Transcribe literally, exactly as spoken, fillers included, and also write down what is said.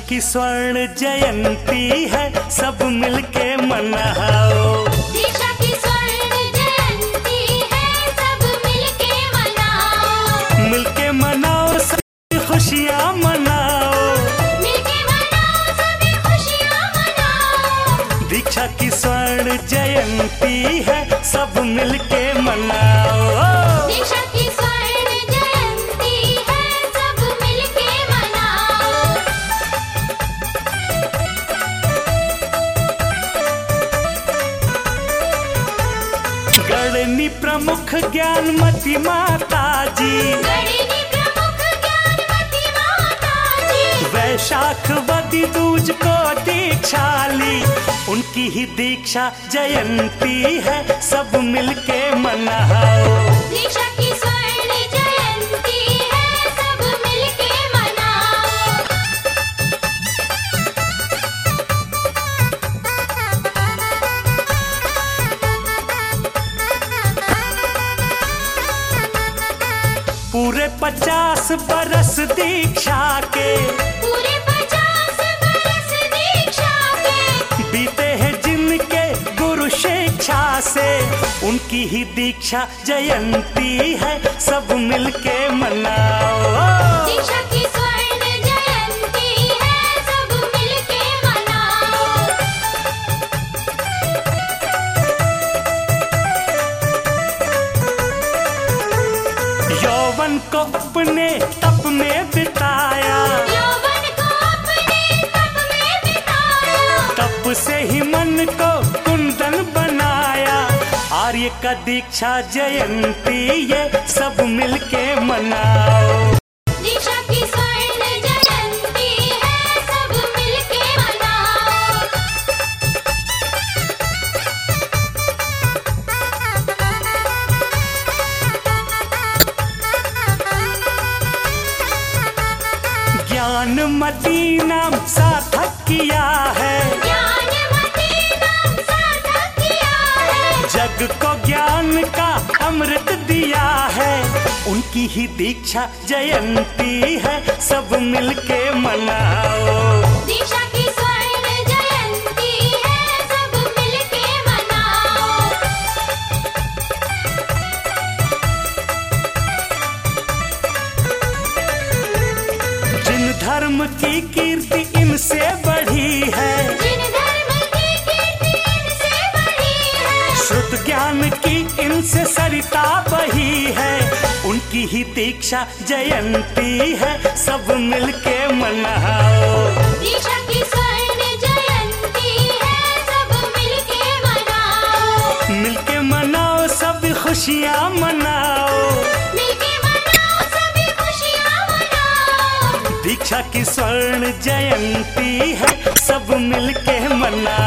की स्वर्ण जयंती है, सब मिलके मनाओ। दीक्षा की स्वर्ण जयंती है, सब मिलके मनाओ। मिलके मनाओ, सभी खुशियाँ मनाओ। मिलके मनाओ, सभी खुशियाँ मनाओ। दीक्षा की स्वर्ण जयंती है, सब मिलके मनाओ। दीक्षा की स्वर्ण जयंती है, सब मिलके मनाओ। गणनी प्रमुख ज्ञानमती माता जी, गणिनी प्रमुख ज्ञानमती माता जी। वैशाखवती दूज को दीक्षा ली, उनकी ही दीक्षा जयंती है, सब मिलके मनाओ। दीक्षा की स्वर्ण जयंती है, सब मिलके मनाओ। पूरे पचास बरस दीक्षा के, पूरे पचास बरस दीक्षा के। बीते हैं जिनके गुरु शिक्षा से, उनकी ही दीक्षा जयंती है, सब मिलके मनाओ। दीक्षा की स्वर्ण जयंती है, सब मिलके मनाओ। यौवन को अपने तप में बिताया, यौवन को अपने तप में बिताया। तप से ही मन को कुंदन बनाया। आर्य का दीक्षा जयंती ये सब मिलके मनाओ। दीक्षा की स्वर्ण जयंती है, सब मिलके मनाओ। ज्ञानमती नाम सार्थक किया है, ज्ञानमती नाम सार्थक किया है। जग को ज्ञान का अमृत दिया है, उनकी ही दीक्षा जयंती है, सब मिलके मनाओ। दीक्षा की स्वर्ण जयंती है, सब मिलके मनाओ। जिन धर्म की कीर्ति इनसे बढ़ी है, जिन धर्म की कीर्ति इनसे बढ़ी है। शुद्ध ज्ञान की इनसे सरिता बही है, उनकी ही दीक्षा जयंती है, सब मिलके मनाओ। दीक्षा की स्वर्ण जयंती है, सब मिलके मनाओ। मिलके मनाओ, सब खुशियाँ मनाओ। मिलके मनाओ, सभी खुशियाँ मनाओ। दीक्षा की स्वर्ण जयंती है, सब मिलके मनाओ।